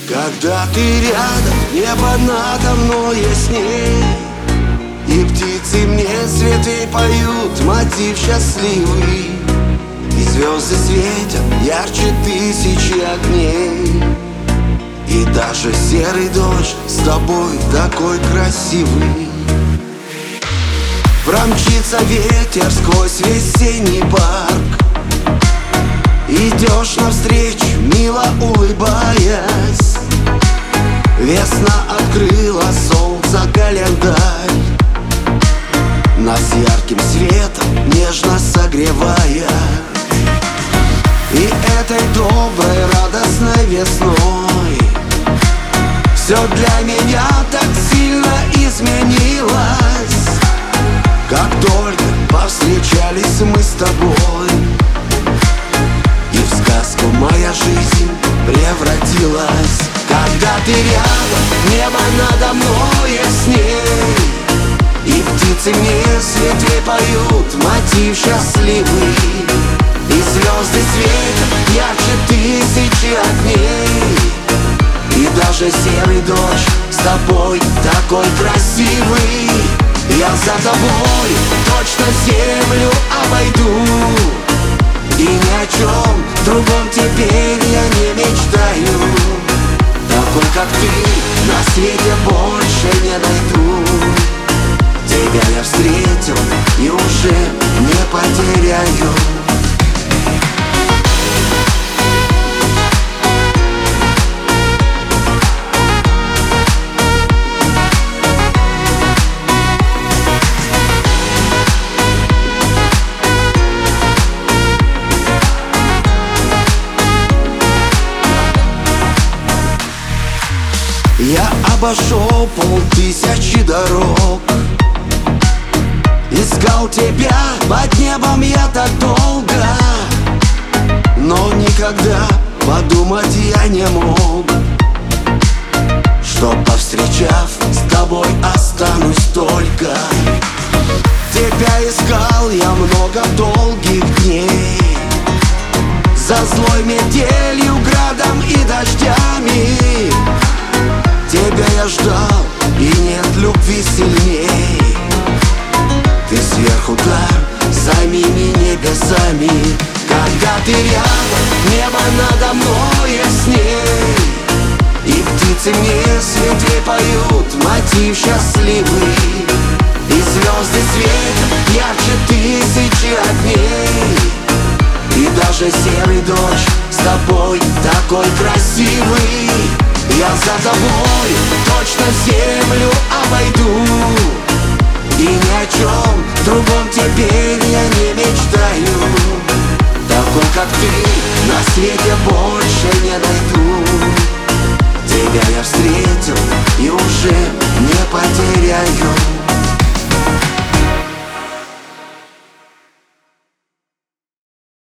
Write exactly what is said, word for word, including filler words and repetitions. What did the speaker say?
Когда ты рядом, небо надо мной ясней, и птицы мне с ветвей поют мотив счастливый, и звезды светят ярче тысячи огней. И даже серый дождь с тобой такой красивый. Промчится ветер сквозь весенний парк, идешь навстречу, мило улыбаясь. Весна открыла солнце календарь, нас ярким светом нежно согревая. И этой доброй радостной весной все для меня так сильно изменилось. Как только повстречались мы с тобой, и в сказку моя жизнь превратилась. Когда ты рядом, небо надо мной ясней, и птицы мне с ветвей поют мотив счастливый, и звезды светят ярче тысячи огней. И даже серый дождь с тобой такой красивый. Я за тобой точно землю обойду, и ни о чем другом теперь я не мечтаю. Такой, как ты, на свете больше не найду. Тебя я встретил и уже не потеряю. Я обошел полтысячи дорог, искал тебя под небом я так долго, но никогда подумать я не мог, что, повстречав с тобой, останусь только. Тебя искал я много долгих дней, за злой метелью, градом и дождями. Тебя я ждал, и нет любви сильней. Ты сверху дар, самими небесами. Когда ты рядом, небо надо мной ясней, и птицы мне с ветвей поют мотив счастливый, и звезды светят ярче тысячи огней. И даже серый дождь с тобой такой красивый. Я за тобой точно землю обойду, и ни о чем другом теперь я не мечтаю. Такой, как ты, на свете больше не найду. Тебя я встретил и уже не потеряю.